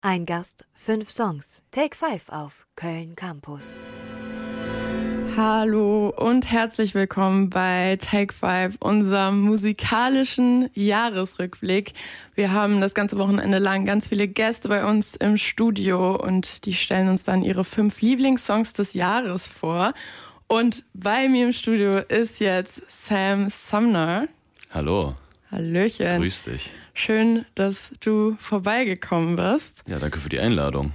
Ein Gast, 5 Songs. Take 5 auf Köln Campus. Hallo und herzlich willkommen bei Take 5, unserem musikalischen Jahresrückblick. Wir haben das ganze Wochenende lang ganz viele Gäste bei uns im Studio und die stellen uns dann ihre 5 Lieblingssongs des Jahres vor. Und bei mir im Studio ist jetzt Sam Sumner. Hallo. Hallöchen. Grüß dich. Schön, dass du vorbeigekommen bist. Ja, danke für die Einladung.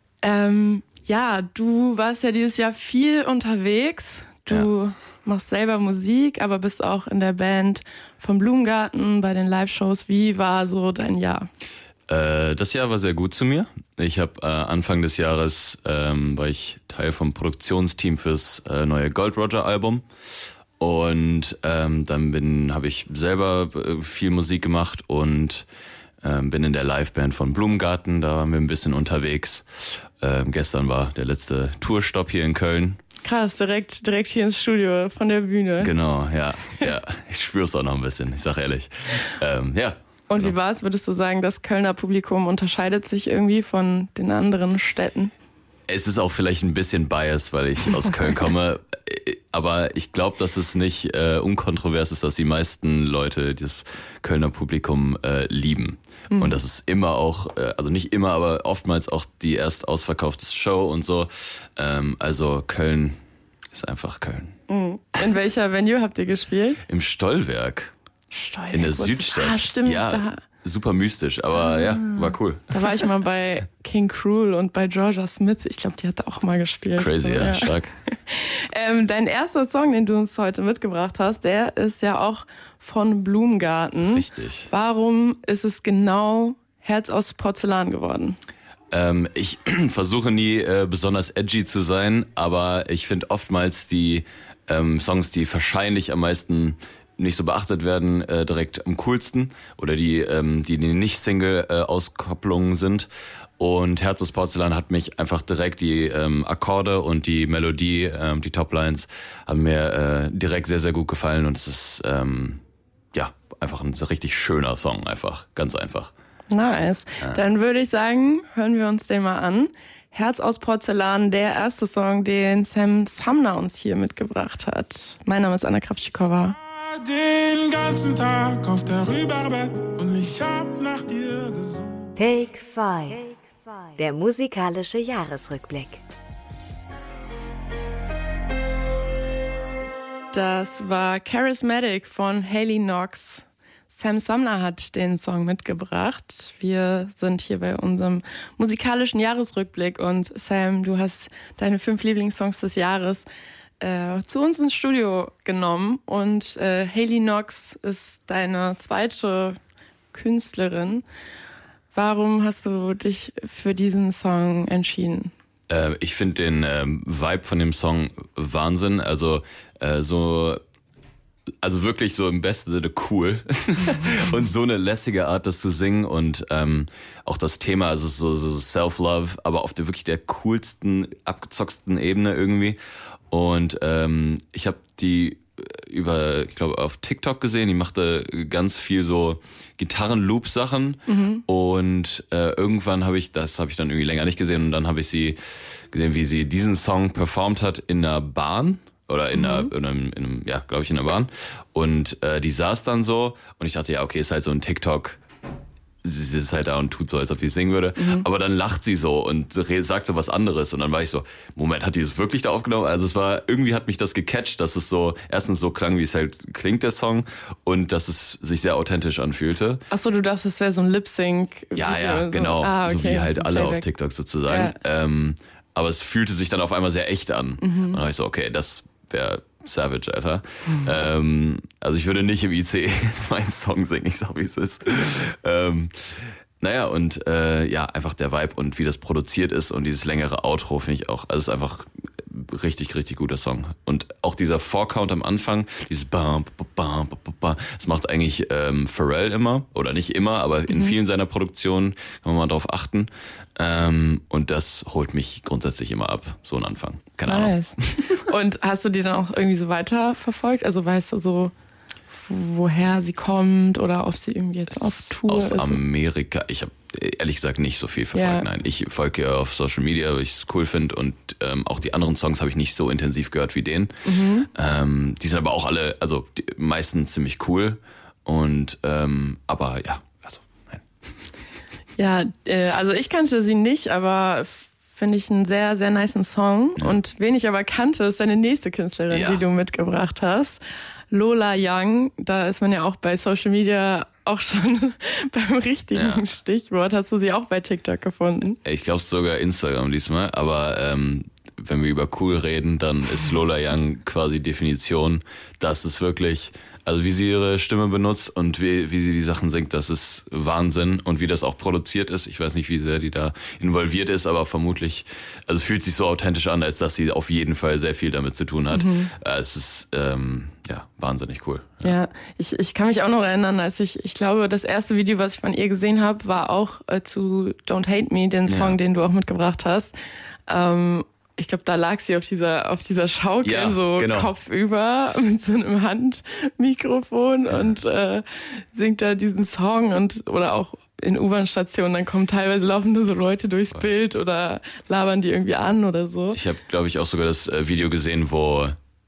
Ja, du warst ja dieses Jahr viel unterwegs. Du machst selber Musik, aber bist auch in der Band vom Blumengarten bei den Live-Shows. Wie war so dein Jahr? Das Jahr war sehr gut zu mir. Ich habe Anfang des Jahres war ich Teil vom Produktionsteam fürs neue Gold Roger Album. Und dann habe ich selber viel Musik gemacht und bin in der Liveband von Blumengarten, da waren wir ein bisschen unterwegs. Gestern war der letzte Tourstopp hier in Köln. Krass, direkt hier ins Studio von der Bühne. Genau, ja. Ich spüre es auch noch ein bisschen, ich sag ehrlich. Ja. Und genau. Wie war es? Würdest du sagen, das Kölner Publikum unterscheidet sich irgendwie von den anderen Städten? Es ist auch vielleicht ein bisschen biased, weil ich aus Köln komme. Aber ich glaube, dass es nicht unkontrovers ist, dass die meisten Leute das Kölner Publikum lieben. Und das ist immer auch, also nicht immer, aber oftmals auch die erst ausverkaufte Show und so. Also Köln ist einfach Köln. In welcher Venue habt ihr gespielt? Im Stollwerk. In der Südstadt. Ah, stimmt. Ja, super mystisch, aber ja, war cool. Da war ich mal bei King Cruel und bei Georgia Smith. Ich glaube, die hat auch mal gespielt. Crazy, so, ja, stark. Dein erster Song, den du uns heute mitgebracht hast, der ist ja auch von Blumengarten. Richtig. Warum ist es genau Herz aus Porzellan geworden? Ich versuche nie besonders edgy zu sein, aber ich finde oftmals die Songs, die wahrscheinlich am meisten nicht so beachtet werden, direkt am coolsten oder die Nicht-Single-Auskopplungen sind. Und Herz aus Porzellan hat mich einfach direkt die Akkorde und die Melodie, die Toplines haben mir direkt sehr, sehr gut gefallen und es ist einfach ein so richtig schöner Song, einfach, ganz einfach. Nice. Dann würde ich sagen, hören wir uns den mal an. Herz aus Porzellan, der erste Song, den Sam Sumner uns hier mitgebracht hat. Mein Name ist Anna Kravtschikova. Den ganzen Tag auf der Rüberbett und ich hab nach dir gesucht. Take 5, der musikalische Jahresrückblick. Das war Charismatic von Hayley Knox. Sam Sumner hat den Song mitgebracht. Wir sind hier bei unserem musikalischen Jahresrückblick und Sam, du hast deine 5 Lieblingssongs des Jahres zu uns ins Studio genommen und Hayley Knox ist deine zweite Künstlerin. Warum hast du dich für diesen Song entschieden? Ich finde den Vibe von dem Song Wahnsinn, also wirklich so im besten Sinne cool und so eine lässige Art, das zu singen und auch das Thema, also so Self-Love, aber auf der wirklich der coolsten, abgezocksten Ebene irgendwie. Und ich habe die ich glaube, auf TikTok gesehen, die machte ganz viel so Gitarren-Loop-Sachen und irgendwann habe ich dann irgendwie länger nicht gesehen und dann habe ich sie gesehen, wie sie diesen Song performt hat in einer Bahn. Oder in einer Bahn. Und die saß dann so und ich dachte, ja, okay, ist halt so ein TikTok. Sie ist halt da und tut so, als ob sie singen würde. Aber dann lacht sie so und sagt so was anderes. Und dann war ich so, Moment, hat die das wirklich da aufgenommen? Also irgendwie hat mich das gecatcht, dass es so, erstens so klang, wie es halt klingt, der Song. Und dass es sich sehr authentisch anfühlte. Ach so, du dachtest, es wäre so ein Lip-Sync. Ja, so. genau. Okay. So wie halt so alle Playback. auf TikTok sozusagen. Ja. Aber es fühlte sich dann auf einmal sehr echt an. Und dann war ich so, okay, das wäre Savage, Alter. Also ich würde nicht im ICE jetzt meinen Song singen, ich sag, wie es ist. Einfach der Vibe und wie das produziert ist und dieses längere Outro finde ich auch, also es ist einfach richtig, richtig guter Song. Und auch dieser Four-Count am Anfang, dieses Bam, Bam, Bam, Bam, das macht eigentlich Pharrell immer, oder nicht immer, aber in vielen seiner Produktionen kann man mal drauf achten. Und das holt mich grundsätzlich immer ab, so ein Anfang. Keine Ahnung. Und hast du die dann auch irgendwie so weiter verfolgt? Also weißt du so, woher sie kommt oder ob sie irgendwie jetzt auf Tour aus ist? Aus Amerika. Ich habe ehrlich gesagt nicht so viel verfolgt. Nein, ich folge ihr auf Social Media, weil ich es cool finde und auch die anderen Songs habe ich nicht so intensiv gehört wie den. Die sind aber auch alle, also meistens ziemlich cool und aber ja, also nein. Ja, also ich kannte sie nicht, aber finde ich einen sehr, sehr nicen Song. Ja. Und wen ich aber kannte, ist deine nächste Künstlerin, die du mitgebracht hast. Lola Young, da ist man ja auch bei Social Media auch schon beim richtigen Stichwort. Hast du sie auch bei TikTok gefunden? Ich glaube sogar Instagram diesmal, aber wenn wir über cool reden, dann ist Lola Young quasi Definition. Das ist wirklich, also wie sie ihre Stimme benutzt und wie sie die Sachen singt, das ist Wahnsinn. Und wie das auch produziert ist, ich weiß nicht, wie sehr die da involviert ist, aber vermutlich, also es fühlt sich so authentisch an, als dass sie auf jeden Fall sehr viel damit zu tun hat. Es ist, wahnsinnig cool. Ja, ich kann mich auch noch erinnern, als ich glaube, das erste Video, was ich von ihr gesehen habe, war auch zu Don't Hate Me, den Song, den du auch mitgebracht hast. Ich glaube, da lag sie auf dieser Schaukel, genau. Kopfüber mit so einem Handmikrofon und singt da diesen Song oder auch in U-Bahn-Stationen, dann kommen teilweise laufende so Leute durchs Bild oder labern die irgendwie an oder so. Ich habe, glaube ich, auch sogar das Video gesehen, wo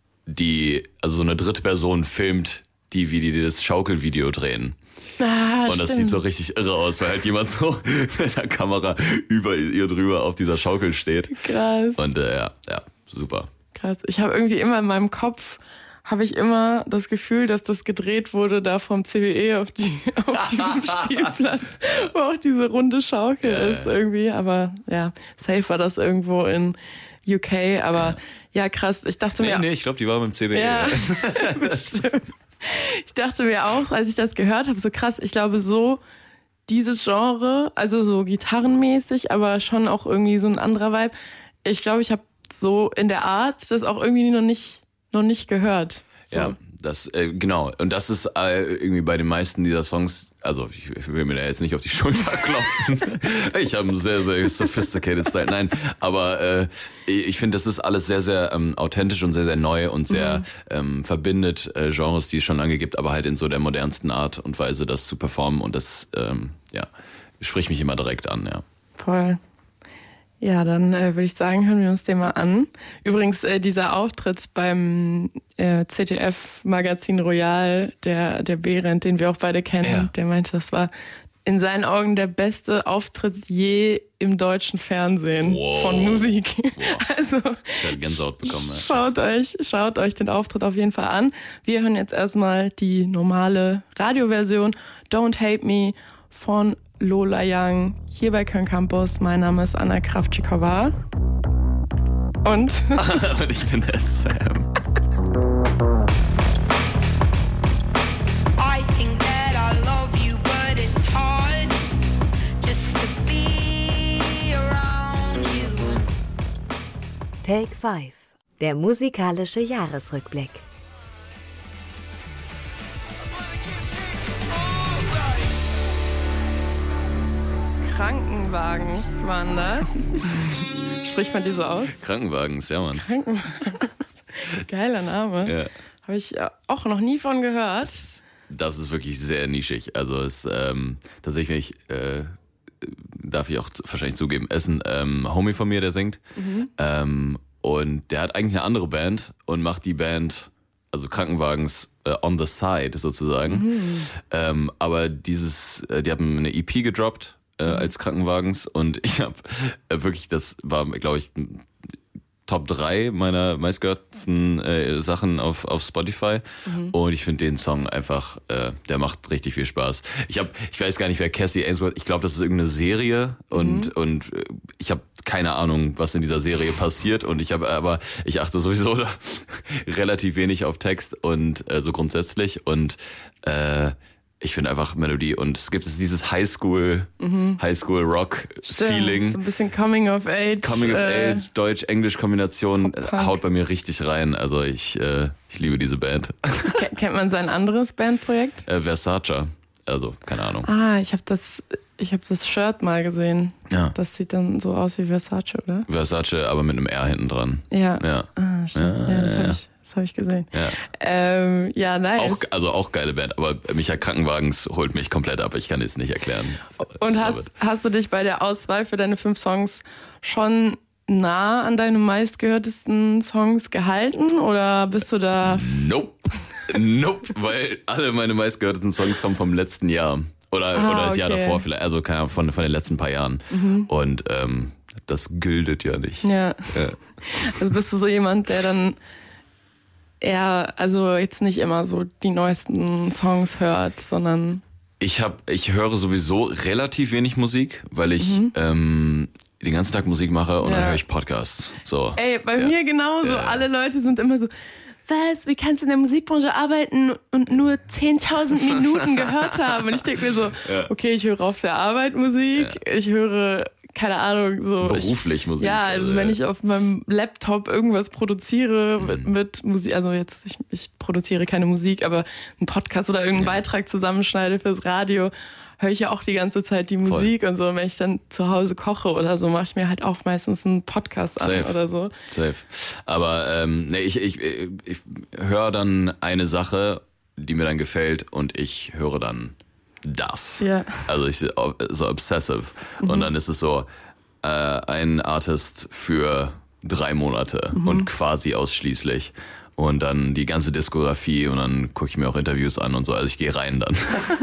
so eine dritte Person filmt, wie die das Schaukelvideo drehen. Und das sieht so richtig irre aus, weil halt jemand so mit der Kamera über ihr drüber auf dieser Schaukel steht. Krass. Und super. Krass. Ich habe irgendwie immer in meinem Kopf immer das Gefühl, dass das gedreht wurde da vom CBE auf diesem Spielplatz, wo auch diese runde Schaukel ist irgendwie. Aber ja, safe war das irgendwo in UK, aber ja krass. Ich dachte mir... Nee, ich glaube, die war beim CBE. Ja, bestimmt. Ich dachte mir auch, als ich das gehört habe, so krass, ich glaube so dieses Genre, also so gitarrenmäßig, aber schon auch irgendwie so ein anderer Vibe. Ich glaube, ich habe so in der Art das auch irgendwie noch nicht gehört. So. Ja, das genau. Und das ist irgendwie bei den meisten dieser Songs, also ich will mir da jetzt nicht auf die Schulter klopfen. Ich habe einen sehr, sehr sophisticated Style. Nein, aber ich finde, das ist alles sehr, sehr authentisch und sehr, sehr neu und sehr verbindet Genres, die es schon lange gibt, aber halt in so der modernsten Art und Weise, das zu performen. Und das, spricht mich immer direkt an, ja. Voll. Ja, dann würde ich sagen, hören wir uns den mal an. Übrigens, dieser Auftritt beim ZDF-Magazin Royal, der Behrendt, den wir auch beide kennen, der meinte, das war in seinen Augen der beste Auftritt je im deutschen Fernsehen von Musik. Wow. Also ich habe Gänsehaut bekommen. Schaut euch den Auftritt auf jeden Fall an. Wir hören jetzt erstmal die normale Radioversion Don't Hate Me von Lola Young, hier bei Köln Campus. Mein Name ist Anna Kravchikova. Und ich bin der Sam. I think that I love you, but it's hard just to be around you. Take 5, der musikalische Jahresrückblick. Krankenwagens waren das. Spricht man die so aus? Krankenwagens, ja Mann. Krankenwagens. Geiler Name. Ja. Habe ich auch noch nie von gehört. Das ist wirklich sehr nischig. Also es tatsächlich, darf ich auch wahrscheinlich zugeben, ist ein Homie von mir, der singt. Und der hat eigentlich eine andere Band und macht die Band, also Krankenwagens, on the side sozusagen. Aber die haben eine EP gedroppt als Krankenwagens und ich habe wirklich, das war, glaube ich, Top 3 meiner meistgehörten Sachen auf Spotify. Und ich finde den Song einfach, der macht richtig viel Spaß. Ich weiß gar nicht, wer Cassie Ainsworth, ich glaube, das ist irgendeine Serie und ich habe keine Ahnung, was in dieser Serie passiert und ich achte sowieso da relativ wenig auf Text und so grundsätzlich und ich finde einfach Melodie und es gibt dieses Highschool-Rock-Feeling. So ein bisschen Coming of Age. Deutsch-Englisch-Kombination haut bei mir richtig rein. Also ich liebe diese Band. Kennt man sein anderes Bandprojekt? Versace. Also, keine Ahnung. Ich habe das Shirt mal gesehen. Ja. Das sieht dann so aus wie Versace, oder? Versace, aber mit einem R hinten dran. Ja. Ja. Stimmt. Ja, das Das habe ich gesehen. Ja. Ja, nice. Auch geile Band, aber Micha Krankenwagens holt mich komplett ab. Ich kann es nicht erklären. Und hast du dich bei der Auswahl für deine 5 Songs schon nah an deine meistgehörtesten Songs gehalten oder bist du da... Nope, weil alle meine meistgehörtesten Songs kommen vom letzten Jahr. Oder das Jahr davor vielleicht, also keine Ahnung, von den letzten paar Jahren. Und das gildet ja nicht. Ja. Also bist du so jemand, der dann eher, also jetzt nicht immer so die neuesten Songs hört, sondern... Ich höre sowieso relativ wenig Musik, weil ich den ganzen Tag Musik mache und dann höre ich Podcasts. So. Ey, bei mir genauso. Ja. Alle Leute sind immer so, was, wie kannst du in der Musikbranche arbeiten und nur 10.000 Minuten gehört haben? Und ich denke mir so, okay, ich höre auf der Arbeit Musik, ich höre, keine Ahnung, so. Beruflich Musik. Ja, also wenn ich auf meinem Laptop irgendwas produziere mit Musik, also jetzt, ich produziere keine Musik, aber einen Podcast oder irgendeinen Beitrag zusammenschneide fürs Radio, höre ich ja auch die ganze Zeit die Musik und so. Und wenn ich dann zu Hause koche oder so, mache ich mir halt auch meistens einen Podcast an oder so. Safe. Aber ich höre dann eine Sache, die mir dann gefällt und ich höre dann das. Ja. Also so obsessive. Und dann ist es so ein Artist für 3 Monate und quasi ausschließlich. Und dann die ganze Diskografie und dann gucke ich mir auch Interviews an und so. Also ich gehe rein dann.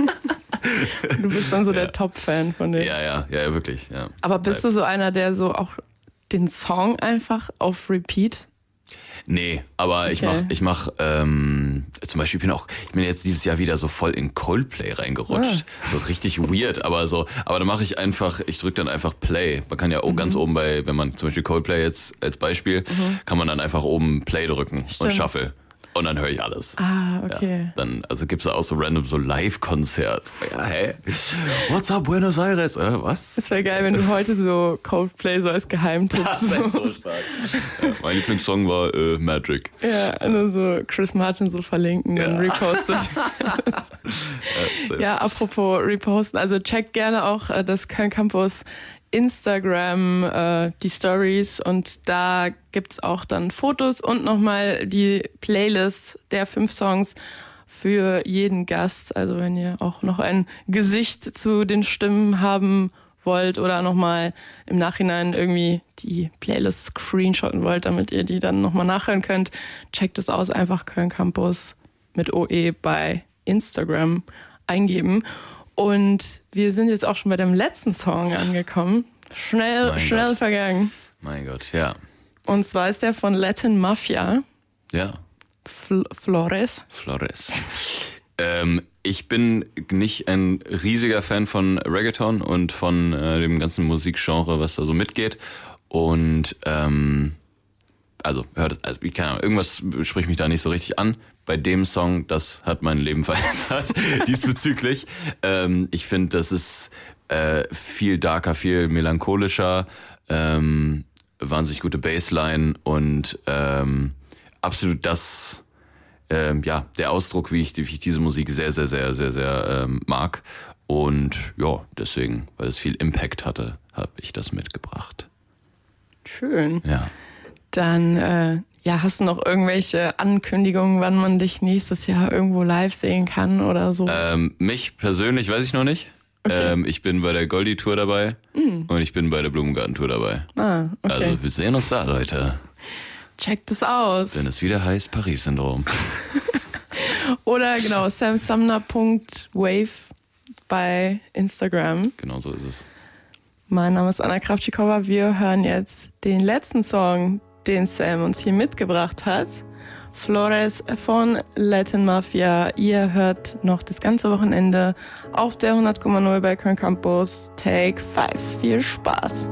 Du bist dann so der Top-Fan von denen. Ja, wirklich. Ja. Aber bist du so einer, der so auch den Song einfach auf Repeat? Nee, aber ich mach zum Beispiel ich bin jetzt dieses Jahr wieder so voll in Coldplay reingerutscht. So richtig weird, aber da mache ich drücke dann einfach Play. Man kann ja auch ganz oben wenn man zum Beispiel Coldplay jetzt als Beispiel, kann man dann einfach oben Play drücken und Shuffle. Und dann höre ich alles. Ah, okay. Ja, dann, also gibt's da auch so random so Live-Konzerts. Ja, hä? What's up, Buenos Aires? Was? Es wäre geil, wenn du heute so Coldplay so als Geheimtipp. Das ist so stark. Ja, mein Lieblingssong war Magic. Ja, also so Chris Martin so verlinken und repostet. Ja, apropos reposten, also checkt gerne auch das Köln Campus Instagram, die Stories und da gibt's auch dann Fotos und nochmal die Playlist der 5 Songs für jeden Gast. Also wenn ihr auch noch ein Gesicht zu den Stimmen haben wollt oder nochmal im Nachhinein irgendwie die Playlist screenshotten wollt, damit ihr die dann nochmal nachhören könnt, checkt es aus, einfach Köln Campus mit OE bei Instagram eingeben. Und wir sind jetzt auch schon bei dem letzten Song angekommen. Schnell vergangen. Mein Gott, ja. Und zwar ist der von Latin Mafia. Ja. Flores. Ich bin nicht ein riesiger Fan von Reggaeton und von dem ganzen Musikgenre, was da so mitgeht. Und keine Ahnung, irgendwas spricht mich da nicht so richtig an. Bei dem Song, das hat mein Leben verändert, diesbezüglich. Ich finde, das ist viel darker, viel melancholischer, wahnsinnig gute Bassline und absolut das, der Ausdruck, wie ich diese Musik sehr, sehr, sehr, sehr, sehr mag. Und ja, deswegen, weil es viel Impact hatte, habe ich das mitgebracht. Schön. Ja. Dann hast du noch irgendwelche Ankündigungen, wann man dich nächstes Jahr irgendwo live sehen kann oder so? Mich persönlich weiß ich noch nicht. Okay. Ich bin bei der Goldie-Tour dabei und ich bin bei der Blumengarten-Tour dabei. Ah, okay. Also wir sehen uns da, Leute. Checkt es aus. Wenn es wieder heißt Paris-Syndrom. Oder genau, samsumner.wave bei Instagram. Genau so ist es. Mein Name ist Anna Kravtschikova. Wir hören jetzt den letzten Song, den Sam uns hier mitgebracht hat. Flores von Latin Mafia. Ihr hört noch das ganze Wochenende auf der 100,0 bei Köln Campus. Take 5. Viel Spaß.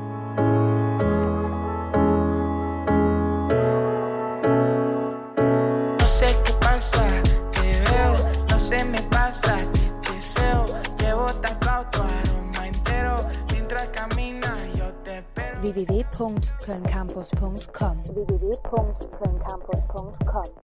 No sé qué pasa, te veo, no se me pasa, te deseo, llevo tapado tu aroma entero, mientras caminas yo te espero. www.kölncampus.com